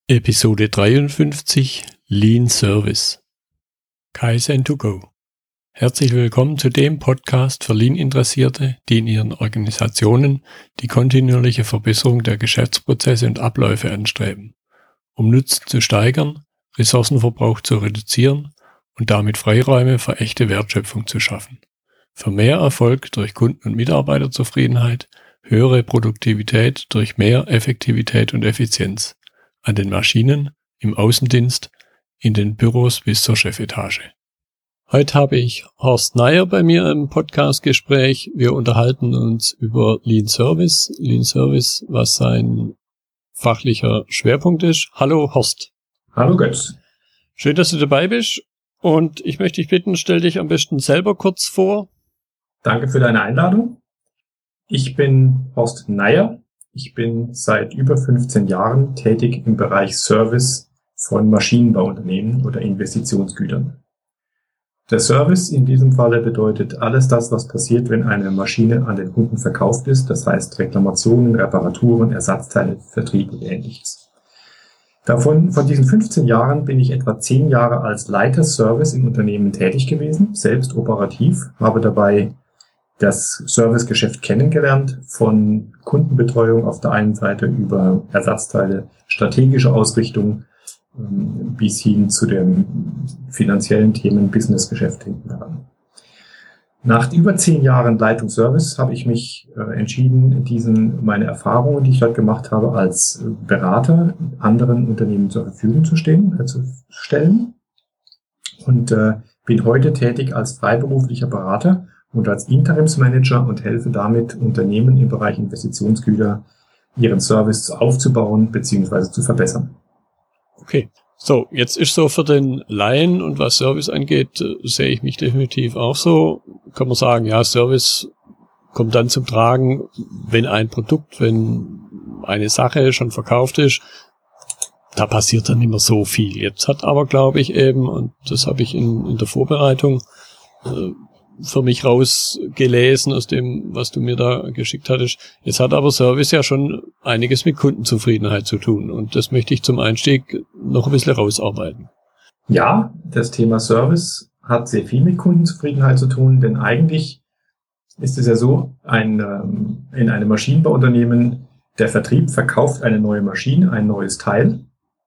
Episode 53 Lean Service Kaizen to go. Herzlich willkommen zu dem Podcast für Lean-Interessierte, die in ihren Organisationen die kontinuierliche Verbesserung der Geschäftsprozesse und Abläufe anstreben, um Nutzen zu steigern, Ressourcenverbrauch zu reduzieren und damit Freiräume für echte Wertschöpfung zu schaffen. Für mehr Erfolg durch Kunden- und Mitarbeiterzufriedenheit, höhere Produktivität durch mehr Effektivität und Effizienz an den Maschinen, im Außendienst, in den Büros bis zur Chefetage. Heute habe ich Horst Neier bei mir im Podcastgespräch. Wir unterhalten uns über Lean Service. Lean Service, was sein fachlicher Schwerpunkt ist. Hallo Horst. Hallo Götz. Schön, dass du dabei bist. Und ich möchte dich bitten, stell dich am besten selber kurz vor. Danke für deine Einladung. Ich bin Horst Neier. Ich bin seit über 15 Jahren tätig im Bereich Service von Maschinenbauunternehmen oder Investitionsgütern. Der Service in diesem Falle bedeutet alles das, was passiert, wenn eine Maschine an den Kunden verkauft ist. Das heißt Reklamationen, Reparaturen, Ersatzteile, Vertrieb und Ähnliches. Von diesen 15 Jahren bin ich etwa 10 Jahre als Leiter Service im Unternehmen tätig gewesen, selbst operativ, habe dabei das Servicegeschäft kennengelernt, von Kundenbetreuung auf der einen Seite über Ersatzteile, strategische Ausrichtung bis hin zu den finanziellen Themen, Businessgeschäft hinten heran. Nach über 10 Jahren Leitung Service habe ich mich entschieden, meine Erfahrungen, die ich dort gemacht habe, als Berater anderen Unternehmen zur Verfügung zu stellen und bin heute tätig als freiberuflicher Berater und als Interimsmanager und helfe damit Unternehmen im Bereich Investitionsgüter, ihren Service aufzubauen bzw. zu verbessern. Okay, so, jetzt ist so für den Laien und was Service angeht, sehe ich mich definitiv auch so. Kann man sagen, ja, Service kommt dann zum Tragen, wenn eine Sache schon verkauft ist. Da passiert dann nicht mehr so viel. Jetzt hat aber, glaube ich, eben, und das habe ich in der Vorbereitung für mich rausgelesen aus dem, was du mir da geschickt hattest. Jetzt hat aber Service ja schon einiges mit Kundenzufriedenheit zu tun und das möchte ich zum Einstieg noch ein bisschen rausarbeiten. Ja, das Thema Service hat sehr viel mit Kundenzufriedenheit zu tun, denn eigentlich ist es ja so, in einem Maschinenbauunternehmen, der Vertrieb verkauft eine neue Maschine, ein neues Teil.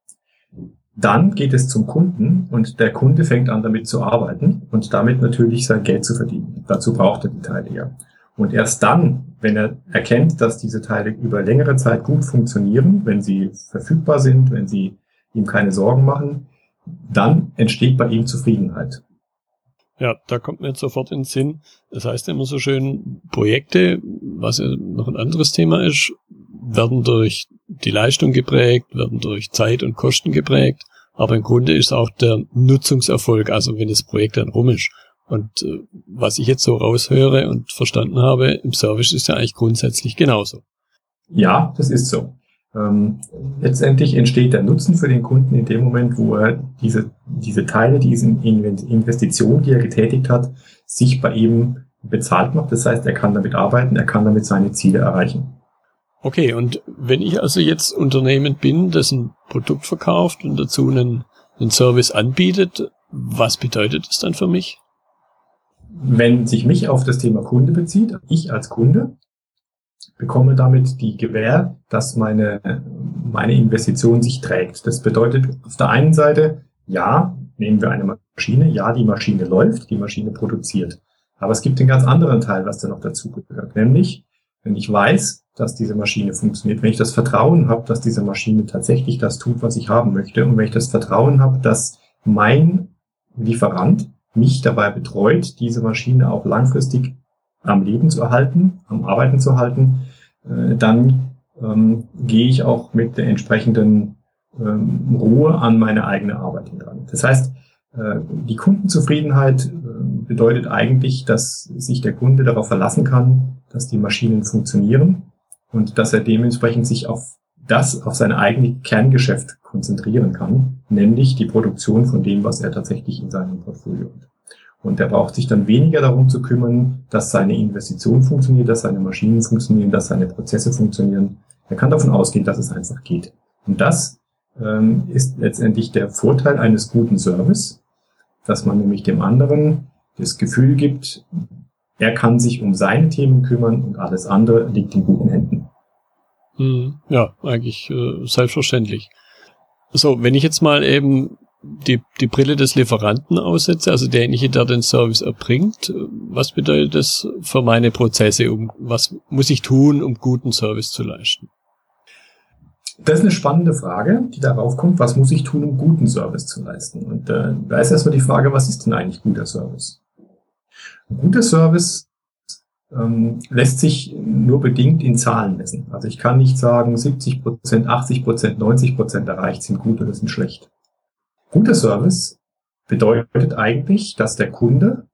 Dann geht es zum Kunden und der Kunde fängt an, damit zu arbeiten und damit natürlich sein Geld zu verdienen. Dazu braucht er die Teile ja. Und erst dann, wenn er erkennt, dass diese Teile über längere Zeit gut funktionieren, wenn sie verfügbar sind, wenn sie ihm keine Sorgen machen, dann entsteht bei ihm Zufriedenheit. Ja, da kommt mir jetzt sofort in den Sinn. Das heißt immer so schön, Projekte, was ja noch ein anderes Thema ist, werden durch die Leistung geprägt, werden durch Zeit und Kosten geprägt, aber im Grunde ist auch der Nutzungserfolg, also wenn das Projekt dann rum ist. Und was ich jetzt so raushöre und verstanden habe, im Service ist ja eigentlich grundsätzlich genauso. Ja, das ist so. Letztendlich entsteht der Nutzen für den Kunden in dem Moment, wo er diese Teile, diese Investition, die er getätigt hat, sich bei ihm bezahlt macht. Das heißt, er kann damit arbeiten, er kann damit seine Ziele erreichen. Okay, und wenn ich also jetzt Unternehmen bin, das ein Produkt verkauft und dazu einen Service anbietet, was bedeutet das dann für mich? Wenn sich mich auf das Thema Kunde bezieht, ich als Kunde bekomme damit die Gewähr, dass meine Investition sich trägt. Das bedeutet auf der einen Seite, ja, nehmen wir eine Maschine, ja, die Maschine läuft, die Maschine produziert. Aber es gibt einen ganz anderen Teil, was da noch dazu gehört, nämlich wenn ich weiß, dass diese Maschine funktioniert, wenn ich das Vertrauen habe, dass diese Maschine tatsächlich das tut, was ich haben möchte, und wenn ich das Vertrauen habe, dass mein Lieferant mich dabei betreut, diese Maschine auch langfristig am Leben zu erhalten, am Arbeiten zu halten, dann gehe ich auch mit der entsprechenden Ruhe an meine eigene Arbeit dran. Das heißt, die Kundenzufriedenheit bedeutet eigentlich, dass sich der Kunde darauf verlassen kann, dass die Maschinen funktionieren und dass er dementsprechend sich auf sein eigenes Kerngeschäft konzentrieren kann, nämlich die Produktion von dem, was er tatsächlich in seinem Portfolio hat. Und er braucht sich dann weniger darum zu kümmern, dass seine Investition funktioniert, dass seine Maschinen funktionieren, dass seine Prozesse funktionieren. Er kann davon ausgehen, dass es einfach geht. Und das ist letztendlich der Vorteil eines guten Service, dass man nämlich dem anderen das Gefühl gibt, er kann sich um seine Themen kümmern und alles andere liegt in guten Händen. Ja, eigentlich selbstverständlich. So, wenn ich jetzt mal eben die Brille des Lieferanten aussetze, also derjenige, der den Service erbringt, was bedeutet das für meine Prozesse? Was muss ich tun, um guten Service zu leisten? Das ist eine spannende Frage, die darauf kommt, was muss ich tun, um guten Service zu leisten? Und da ist erstmal die Frage, was ist denn eigentlich guter Service? Ein guter Service lässt sich nur bedingt in Zahlen messen. Also ich kann nicht sagen, 70%, 80%, 90% erreicht sind gut oder sind schlecht. Guter Service bedeutet eigentlich, dass der Kunde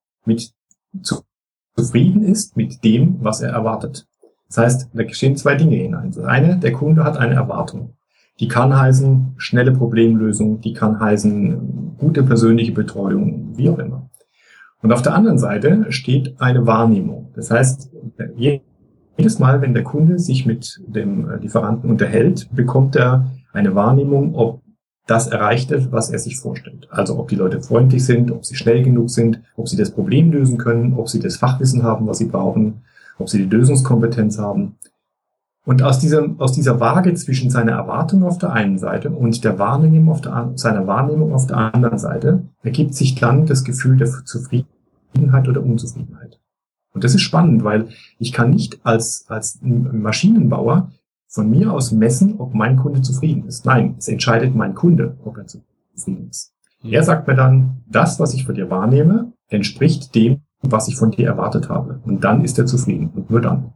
zufrieden ist mit dem, was er erwartet. Das heißt, da stehen zwei Dinge hinein. Das eine, der Kunde hat eine Erwartung. Die kann heißen schnelle Problemlösung, die kann heißen gute persönliche Betreuung, wie auch immer. Und auf der anderen Seite steht eine Wahrnehmung. Das heißt, jedes Mal, wenn der Kunde sich mit dem Lieferanten unterhält, bekommt er eine Wahrnehmung, ob das erreicht wird, was er sich vorstellt. Also ob die Leute freundlich sind, ob sie schnell genug sind, ob sie das Problem lösen können, ob sie das Fachwissen haben, was sie brauchen, ob sie die Lösungskompetenz haben. Und aus dieser Waage zwischen seiner Erwartung auf der einen Seite und seiner Wahrnehmung auf der anderen Seite ergibt sich dann das Gefühl der Zufriedenheit oder Unzufriedenheit. Und das ist spannend, weil ich kann nicht als Maschinenbauer von mir aus messen, ob mein Kunde zufrieden ist. Nein, es entscheidet mein Kunde, ob er zufrieden ist. Er sagt mir dann, das, was ich von dir wahrnehme, entspricht dem, was ich von dir erwartet habe. Und dann ist er zufrieden. Und nur dann.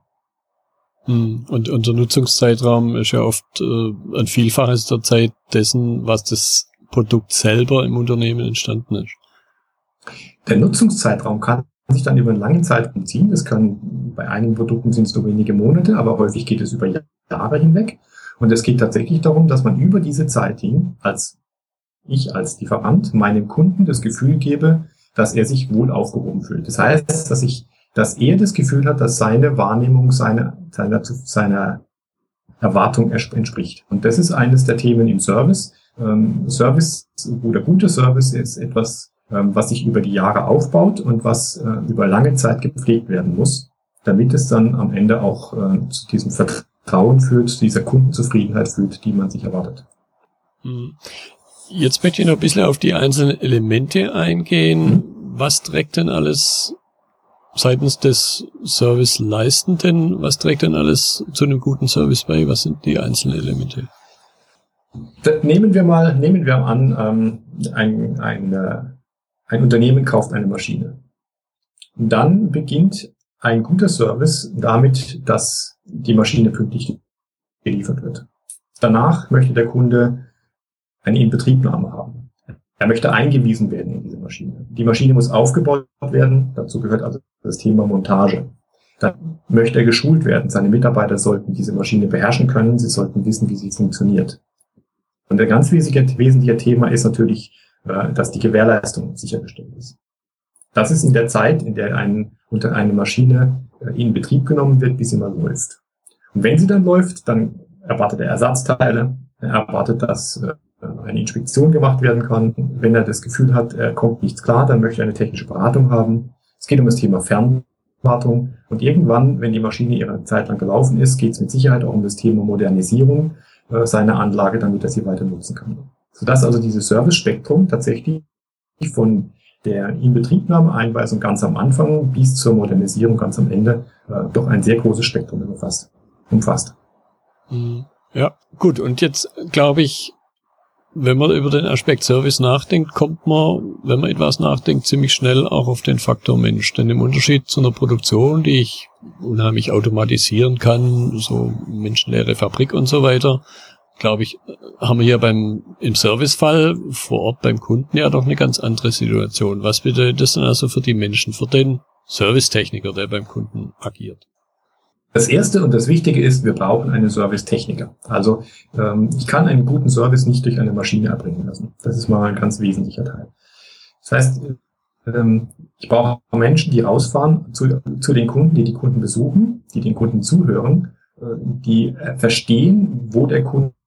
Und unser Nutzungszeitraum ist ja oft ein Vielfaches der Zeit dessen, was das Produkt selber im Unternehmen entstanden ist. Der Nutzungszeitraum kann sich dann über einen langen Zeitraum ziehen. Das kann, bei einigen Produkten sind es nur wenige Monate, aber häufig geht es über Jahre hinweg. Und es geht tatsächlich darum, dass man über diese Zeit hin, als Lieferant, meinem Kunden das Gefühl gebe, dass er sich wohl aufgehoben fühlt. Das heißt, dass er das Gefühl hat, dass seine Wahrnehmung seiner Erwartung entspricht. Und das ist eines der Themen im Service. Service oder guter Service ist etwas, was sich über die Jahre aufbaut und was über lange Zeit gepflegt werden muss, damit es dann am Ende auch zu diesem Vertrauen führt, zu dieser Kundenzufriedenheit führt, die man sich erwartet. Jetzt möchte ich noch ein bisschen auf die einzelnen Elemente eingehen. Was trägt denn alles seitens des Service-Leistenden, was trägt denn alles zu einem guten Service bei? Was sind die einzelnen Elemente? Nehmen wir an, ein Unternehmen kauft eine Maschine. Und dann beginnt ein guter Service damit, dass die Maschine pünktlich geliefert wird. Danach möchte der Kunde eine Inbetriebnahme haben. Er möchte eingewiesen werden in diese Maschine. Die Maschine muss aufgebaut werden. Dazu gehört also das Thema Montage. Dann möchte er geschult werden. Seine Mitarbeiter sollten diese Maschine beherrschen können. Sie sollten wissen, wie sie funktioniert. Und ein ganz wesentlicher Thema ist natürlich, dass die Gewährleistung sichergestellt ist. Das ist in der Zeit, in der eine Maschine in Betrieb genommen wird, bis sie mal läuft. Und wenn sie dann läuft, dann erwartet er Ersatzteile. Er erwartet, dass eine Inspektion gemacht werden kann. Wenn er das Gefühl hat, er kommt nichts klar, dann möchte er eine technische Beratung haben. Es geht um das Thema Fernwartung. Und irgendwann, wenn die Maschine ihre Zeit lang gelaufen ist, geht es mit Sicherheit auch um das Thema Modernisierung seiner Anlage, damit er sie weiter nutzen kann. Sodass also dieses Service-Spektrum tatsächlich von der Inbetriebnahme, Einweisung ganz am Anfang bis zur Modernisierung ganz am Ende doch ein sehr großes Spektrum umfasst. Ja, gut. Und jetzt glaube ich, wenn man über den Aspekt Service nachdenkt, kommt man, wenn man etwas nachdenkt, ziemlich schnell auch auf den Faktor Mensch. Denn im Unterschied zu einer Produktion, die ich unheimlich automatisieren kann, so menschenleere Fabrik und so weiter, glaube ich, haben wir hier im Servicefall vor Ort beim Kunden ja doch eine ganz andere Situation. Was bedeutet das denn also für die Menschen, für den Servicetechniker, der beim Kunden agiert? Das Erste und das Wichtige ist, wir brauchen einen Servicetechniker. Also ich kann einen guten Service nicht durch eine Maschine erbringen lassen. Das ist mal ein ganz wesentlicher Teil. Das heißt, ich brauche Menschen, die rausfahren zu den Kunden, die Kunden besuchen, die den Kunden zuhören, die verstehen, wo der Kunde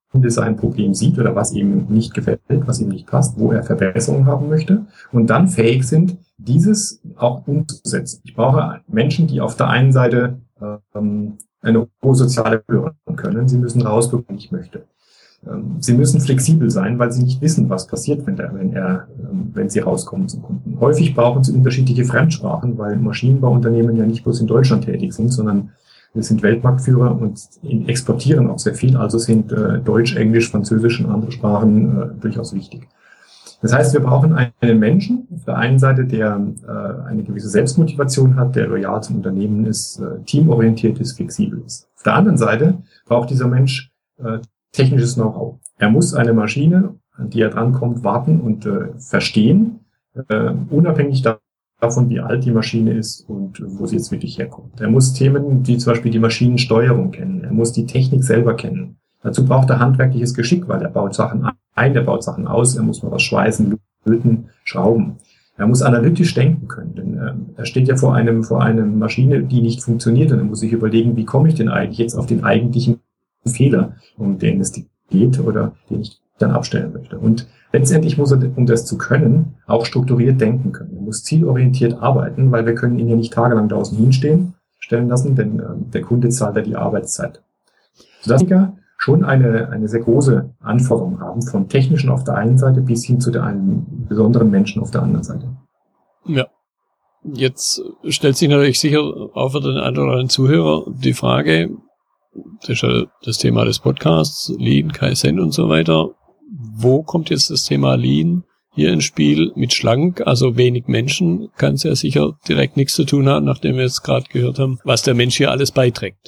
sein Problem sieht oder was ihm nicht gefällt, was ihm nicht passt, wo er Verbesserungen haben möchte und dann fähig sind, dieses auch umzusetzen. Ich brauche Menschen, die auf der einen Seite eine hohe soziale Hören können. Sie müssen rausbekommen, was ich möchte. Sie müssen flexibel sein, weil sie nicht wissen, was passiert, wenn sie rauskommen zum Kunden. Häufig brauchen sie unterschiedliche Fremdsprachen, weil Maschinenbauunternehmen ja nicht bloß in Deutschland tätig sind, sondern wir sind Weltmarktführer und exportieren auch sehr viel. Also sind Deutsch, Englisch, Französisch und andere Sprachen durchaus wichtig. Das heißt, wir brauchen einen Menschen auf der einen Seite, der eine gewisse Selbstmotivation hat, der loyal zum Unternehmen ist, teamorientiert ist, flexibel ist. Auf der anderen Seite braucht dieser Mensch technisches Know-how. Er muss eine Maschine, an die er drankommt, warten und verstehen, unabhängig davon, wie alt die Maschine ist und wo sie jetzt wirklich herkommt. Er muss Themen wie zum Beispiel die Maschinensteuerung kennen. Er muss die Technik selber kennen. Dazu braucht er handwerkliches Geschick, weil er baut Sachen ein, er baut Sachen aus, er muss mal was schweißen, löten, schrauben. Er muss analytisch denken können, denn er steht ja vor einer Maschine, die nicht funktioniert, und er muss sich überlegen, wie komme ich denn eigentlich jetzt auf den eigentlichen Fehler, um den es geht oder den ich dann abstellen möchte. Und letztendlich muss er, um das zu können, auch strukturiert denken können. Er muss zielorientiert arbeiten, weil wir können ihn ja nicht tagelang draußen hinstellen lassen, denn der Kunde zahlt ja die Arbeitszeit. Sodass wir schon eine sehr große Anforderung haben, vom Technischen auf der einen Seite bis hin zu einem besonderen Menschen auf der anderen Seite. Ja. Jetzt stellt sich natürlich sicher auch für den einen oder anderen Zuhörer die Frage, das ist ja das Thema des Podcasts, Lean, Kaizen und so weiter. Wo kommt jetzt das Thema Lean hier ins Spiel? Mit schlank, also wenig Menschen, kann es ja sicher direkt nichts zu tun haben, nachdem wir jetzt gerade gehört haben, was der Mensch hier alles beiträgt.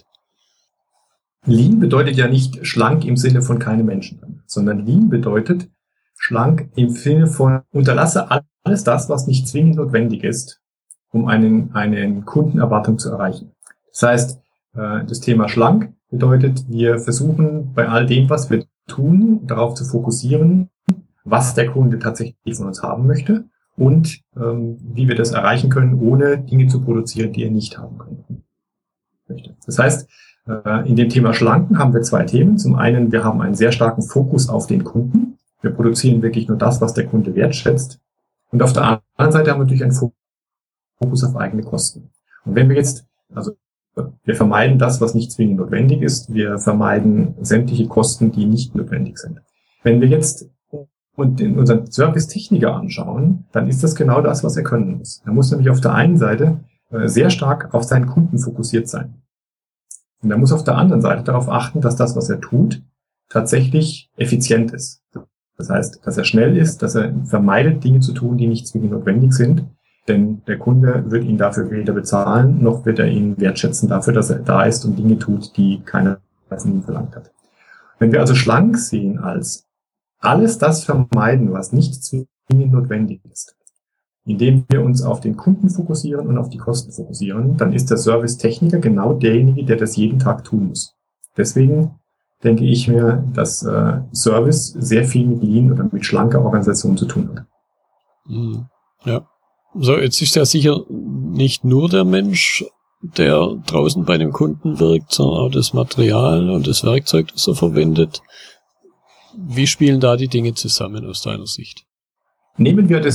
Lean bedeutet ja nicht schlank im Sinne von keine Menschen, sondern Lean bedeutet schlank im Sinne von unterlasse alles das, was nicht zwingend notwendig ist, um eine Kundenerwartung zu erreichen. Das heißt, das Thema schlank bedeutet, wir versuchen bei all dem, was wir tun, darauf zu fokussieren, was der Kunde tatsächlich von uns haben möchte und wie wir das erreichen können, ohne Dinge zu produzieren, die er nicht haben möchte. Das heißt, in dem Thema Schlanken haben wir zwei Themen. Zum einen, wir haben einen sehr starken Fokus auf den Kunden. Wir produzieren wirklich nur das, was der Kunde wertschätzt. Und auf der anderen Seite haben wir natürlich einen Fokus auf eigene Kosten. Und wenn wir jetzt, wir vermeiden das, was nicht zwingend notwendig ist. Wir vermeiden sämtliche Kosten, die nicht notwendig sind. Wenn wir jetzt unseren Servicetechniker anschauen, dann ist das genau das, was er können muss. Er muss nämlich auf der einen Seite sehr stark auf seinen Kunden fokussiert sein. Und er muss auf der anderen Seite darauf achten, dass das, was er tut, tatsächlich effizient ist. Das heißt, dass er schnell ist, dass er vermeidet, Dinge zu tun, die nicht zwingend notwendig sind. Denn der Kunde wird ihn dafür weder bezahlen, noch wird er ihn wertschätzen dafür, dass er da ist und Dinge tut, die keiner von ihm verlangt hat. Wenn wir also schlank sehen als alles das vermeiden, was nicht zwingend notwendig ist, indem wir uns auf den Kunden fokussieren und auf die Kosten fokussieren, dann ist der Servicetechniker genau derjenige, der das jeden Tag tun muss. Deswegen denke ich mir, dass Service sehr viel mit Lean oder mit schlanker Organisation zu tun hat. Ja. So, jetzt ist ja sicher nicht nur der Mensch, der draußen bei dem Kunden wirkt, sondern auch das Material und das Werkzeug, das er verwendet. Wie spielen da die Dinge zusammen aus deiner Sicht? Nehmen wir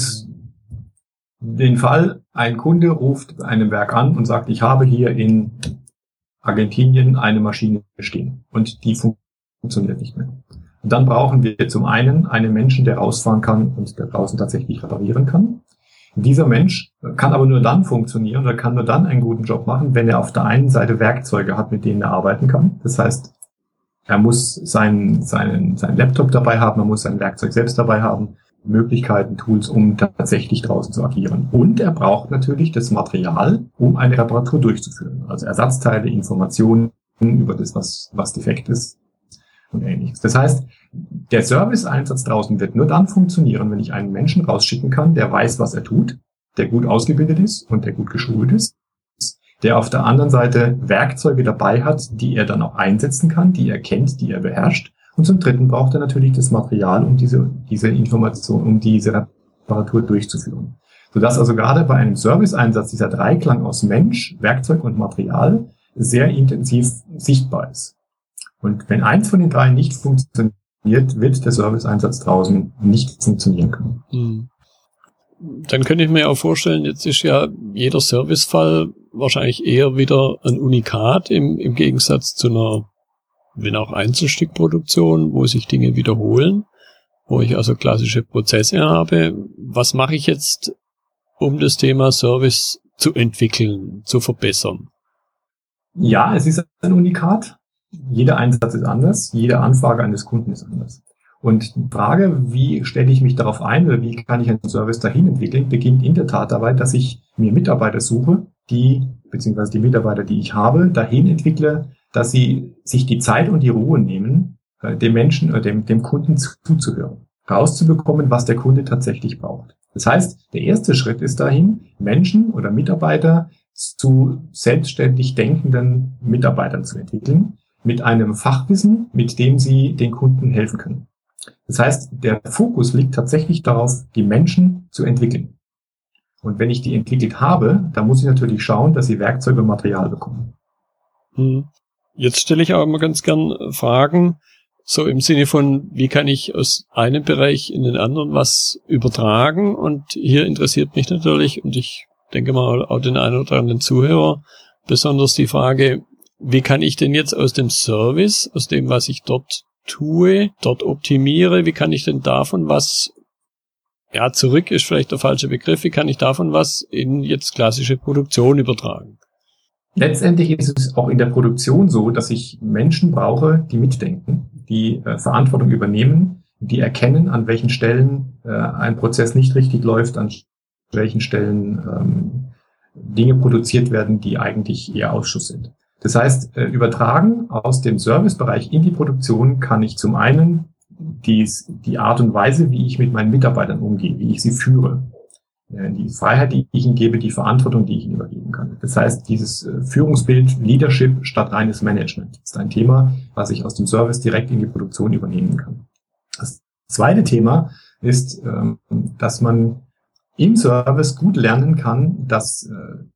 den Fall, ein Kunde ruft einem Werk an und sagt, ich habe hier in Argentinien eine Maschine stehen und die funktioniert nicht mehr. Und dann brauchen wir zum einen einen Menschen, der rausfahren kann und der draußen tatsächlich reparieren kann. Dieser Mensch kann aber nur dann funktionieren oder kann nur dann einen guten Job machen, wenn er auf der einen Seite Werkzeuge hat, mit denen er arbeiten kann. Das heißt, er muss seinen Laptop dabei haben, er muss sein Werkzeug selbst dabei haben, Möglichkeiten, Tools, um tatsächlich draußen zu agieren. Und er braucht natürlich das Material, um eine Reparatur durchzuführen. Also Ersatzteile, Informationen über das, was defekt ist und Ähnliches. Das heißt, der Service-Einsatz draußen wird nur dann funktionieren, wenn ich einen Menschen rausschicken kann, der weiß, was er tut, der gut ausgebildet ist und der gut geschult ist, der auf der anderen Seite Werkzeuge dabei hat, die er dann auch einsetzen kann, die er kennt, die er beherrscht. Und zum Dritten braucht er natürlich das Material, um diese Information, um diese Reparatur durchzuführen. Sodass also gerade bei einem Service-Einsatz dieser Dreiklang aus Mensch, Werkzeug und Material sehr intensiv sichtbar ist. Und wenn eins von den drei nicht funktioniert, wird der Serviceeinsatz draußen nicht funktionieren können. Dann könnte ich mir auch vorstellen, jetzt ist ja jeder Servicefall wahrscheinlich eher wieder ein Unikat im Gegensatz zu einer, wenn auch Einzelstückproduktion, wo sich Dinge wiederholen, wo ich also klassische Prozesse habe. Was mache ich jetzt, um das Thema Service zu entwickeln, zu verbessern? Ja, es ist ein Unikat. Jeder Einsatz ist anders, jede Anfrage eines Kunden ist anders. Und die Frage, wie stelle ich mich darauf ein oder wie kann ich einen Service dahin entwickeln, beginnt in der Tat dabei, dass ich mir Mitarbeiter suche, beziehungsweise die Mitarbeiter, die ich habe, dahin entwickle, dass sie sich die Zeit und die Ruhe nehmen, dem Menschen oder dem Kunden zuzuhören, rauszubekommen, was der Kunde tatsächlich braucht. Das heißt, der erste Schritt ist dahin, Menschen oder Mitarbeiter zu selbstständig denkenden Mitarbeitern zu entwickeln, mit einem Fachwissen, mit dem sie den Kunden helfen können. Das heißt, der Fokus liegt tatsächlich darauf, die Menschen zu entwickeln. Und wenn ich die entwickelt habe, dann muss ich natürlich schauen, dass sie Werkzeuge und Material bekommen. Jetzt stelle ich auch immer ganz gern Fragen, so im Sinne von, wie kann ich aus einem Bereich in den anderen was übertragen? Und hier interessiert mich natürlich, und ich denke mal auch den einen oder anderen Zuhörer, besonders die Frage, wie kann ich denn jetzt aus dem Service, aus dem, was ich dort tue, dort optimiere, wie kann ich denn davon was, zurück ist vielleicht der falsche Begriff, wie kann ich davon was in jetzt klassische Produktion übertragen? Letztendlich ist es auch in der Produktion so, dass ich Menschen brauche, die mitdenken, die Verantwortung übernehmen, die erkennen, an welchen Stellen ein Prozess nicht richtig läuft, an welchen Stellen Dinge produziert werden, die eigentlich eher Ausschuss sind. Das heißt, übertragen aus dem Servicebereich in die Produktion kann ich zum einen die Art und Weise, wie ich mit meinen Mitarbeitern umgehe, wie ich sie führe, die Freiheit, die ich ihnen gebe, die Verantwortung, die ich ihnen übergeben kann. Das heißt, dieses Führungsbild Leadership statt reines Management ist ein Thema, was ich aus dem Service direkt in die Produktion übernehmen kann. Das zweite Thema ist, dass man im Service gut lernen kann, dass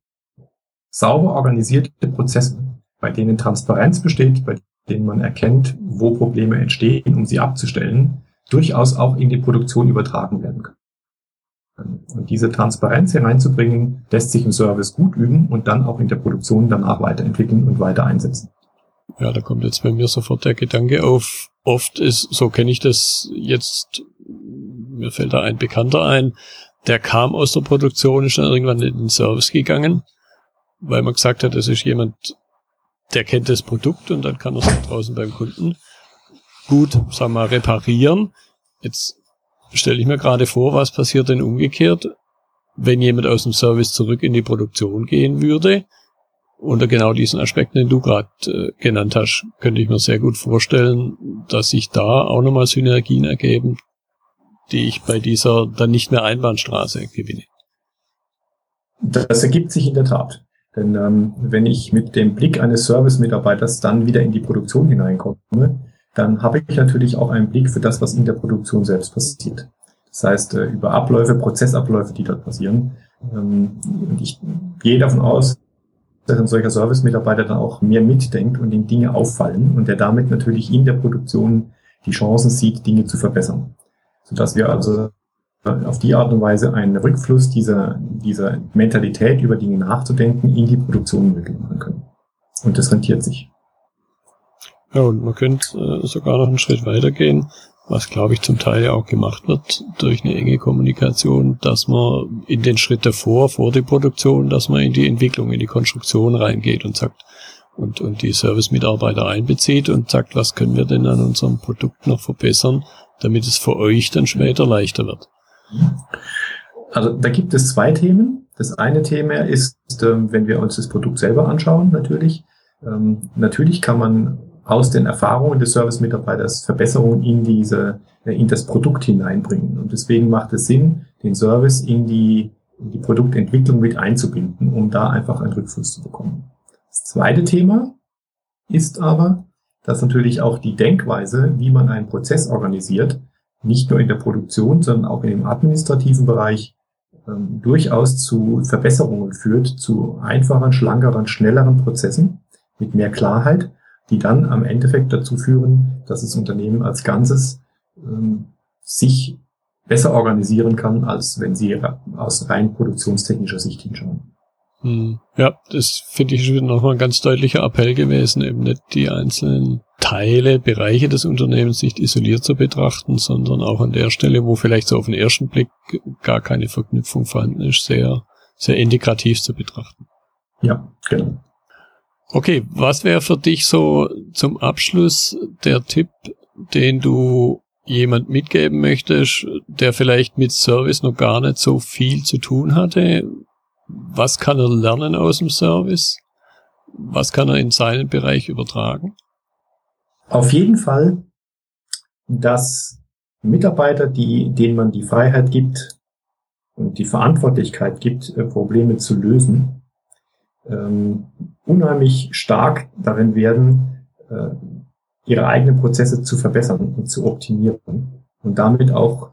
sauber organisierte Prozesse, bei denen Transparenz besteht, bei denen man erkennt, wo Probleme entstehen, um sie abzustellen, durchaus auch in die Produktion übertragen werden können. Und diese Transparenz hineinzubringen, lässt sich im Service gut üben und dann auch in der Produktion danach weiterentwickeln und weiter einsetzen. Ja, da kommt jetzt bei mir sofort der Gedanke auf, oft ist, so kenne ich das jetzt, mir fällt da ein Bekannter ein, der kam aus der Produktion, ist dann irgendwann in den Service gegangen, weil man gesagt hat, das ist jemand, der kennt das Produkt und dann kann er es draußen beim Kunden gut, sagen wir mal, reparieren. Jetzt stelle ich mir gerade vor, was passiert denn umgekehrt, wenn jemand aus dem Service zurück in die Produktion gehen würde. Unter genau diesen Aspekten, den du gerade genannt hast, könnte ich mir sehr gut vorstellen, dass sich da auch nochmal Synergien ergeben, die ich bei dieser dann nicht mehr Einbahnstraße gewinne. Das ergibt sich in der Tat. Denn wenn ich mit dem Blick eines Service-Mitarbeiters dann wieder in die Produktion hineinkomme, dann habe ich natürlich auch einen Blick für das, was in der Produktion selbst passiert. Das heißt, über Abläufe, Prozessabläufe, die dort passieren. Und ich gehe davon aus, dass ein solcher Service-Mitarbeiter dann auch mehr mitdenkt und ihm Dinge auffallen und der damit natürlich in der Produktion die Chancen sieht, Dinge zu verbessern. Sodass wir also auf die Art und Weise einen Rückfluss dieser Mentalität, über Dinge nachzudenken, in die Produktion möglich machen können. Und das rentiert sich. Ja, und man könnte sogar noch einen Schritt weitergehen, was, glaube ich, zum Teil ja auch gemacht wird durch eine enge Kommunikation, dass man in den Schritt davor, vor der Produktion, dass man in die Entwicklung, in die Konstruktion reingeht und sagt, und die Service-Mitarbeiter einbezieht und sagt, was können wir denn an unserem Produkt noch verbessern, damit es für euch dann später leichter wird. Also da gibt es zwei Themen. Das eine Thema ist, wenn wir uns das Produkt selber anschauen, natürlich. Natürlich kann man aus den Erfahrungen des Service-Mitarbeiters Verbesserungen in das Produkt hineinbringen. Und deswegen macht es Sinn, den Service in die Produktentwicklung mit einzubinden, um da einfach einen Rückfluss zu bekommen. Das zweite Thema ist aber, dass natürlich auch die Denkweise, wie man einen Prozess organisiert, nicht nur in der Produktion, sondern auch in dem administrativen Bereich durchaus zu Verbesserungen führt, zu einfacheren, schlankeren, schnelleren Prozessen mit mehr Klarheit die dann am Endeffekt dazu führen, dass das Unternehmen als Ganzes sich besser organisieren kann, als wenn sie aus rein produktionstechnischer Sicht hinschauen. Ja, das finde ich schon nochmal ein ganz deutlicher Appell gewesen, eben nicht die einzelnen Teile, Bereiche des Unternehmens nicht isoliert zu betrachten, sondern auch an der Stelle, wo vielleicht so auf den ersten Blick gar keine Verknüpfung vorhanden ist, sehr, sehr integrativ zu betrachten. Ja, genau. Okay, was wäre für dich so zum Abschluss der Tipp, den du jemand mitgeben möchtest, der vielleicht mit Service noch gar nicht so viel zu tun hatte? Was kann er lernen aus dem Service? Was kann er in seinen Bereich übertragen? Auf jeden Fall, dass Mitarbeiter, denen man die Freiheit gibt und die Verantwortlichkeit gibt, Probleme zu lösen, unheimlich stark darin werden, ihre eigenen Prozesse zu verbessern und zu optimieren und damit auch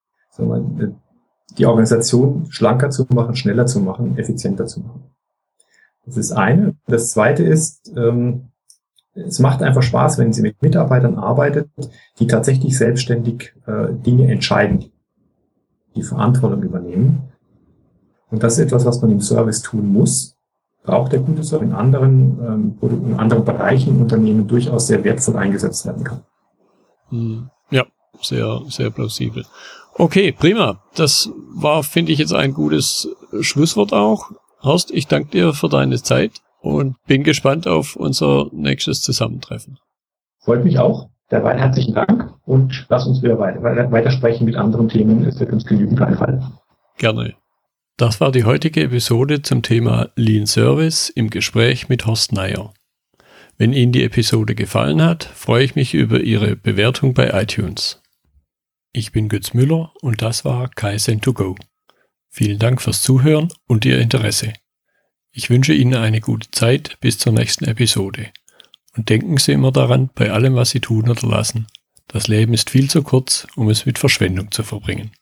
die Organisation schlanker zu machen, schneller zu machen, effizienter zu machen. Das ist eine. Das zweite ist, es macht einfach Spaß, wenn Sie mit Mitarbeitern arbeitet, die tatsächlich selbstständig Dinge entscheiden, die Verantwortung übernehmen. Und das ist etwas, was man im Service tun muss. Braucht der gute Service in anderen Produkten, in anderen Bereichen im Unternehmen durchaus sehr wertvoll eingesetzt werden kann. Ja, sehr, sehr plausibel. Okay, prima. Das war, finde ich, jetzt ein gutes Schlusswort auch. Horst, ich danke dir für deine Zeit und bin gespannt auf unser nächstes Zusammentreffen. Freut mich auch. Derweil herzlichen Dank und lass uns wieder weitersprechen mit anderen Themen. Es wird uns genügend einfallen. Gerne. Das war die heutige Episode zum Thema Lean Service im Gespräch mit Horst Neier. Wenn Ihnen die Episode gefallen hat, freue ich mich über Ihre Bewertung bei iTunes. Ich bin Götz Müller und das war Kaizen2Go. Vielen Dank fürs Zuhören und Ihr Interesse. Ich wünsche Ihnen eine gute Zeit bis zur nächsten Episode. Und denken Sie immer daran, bei allem, was Sie tun oder lassen, das Leben ist viel zu kurz, um es mit Verschwendung zu verbringen.